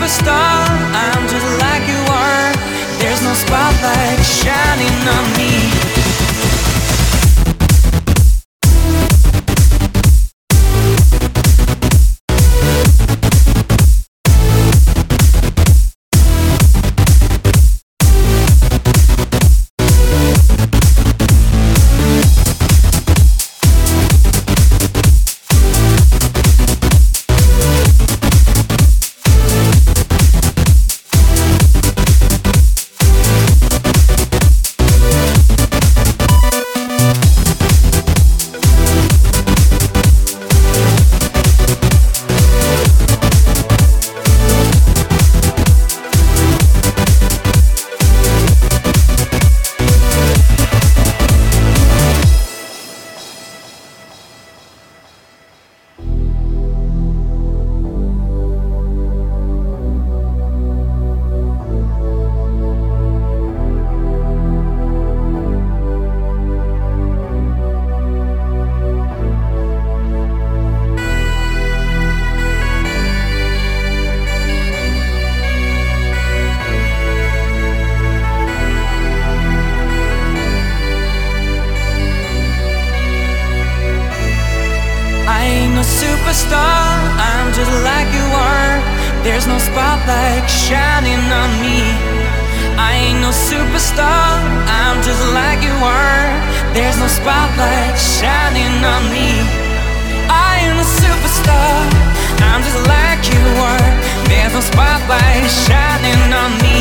superstar, I'm just like you are. There's no spotlight shining on me. Superstar, I'm just like you are. There's no spotlight shining on me. I ain't no superstar, I'm just like you are. There's no spotlight shining on me. I ain't no superstar, I'm just like you are. There's no spotlight shining on me.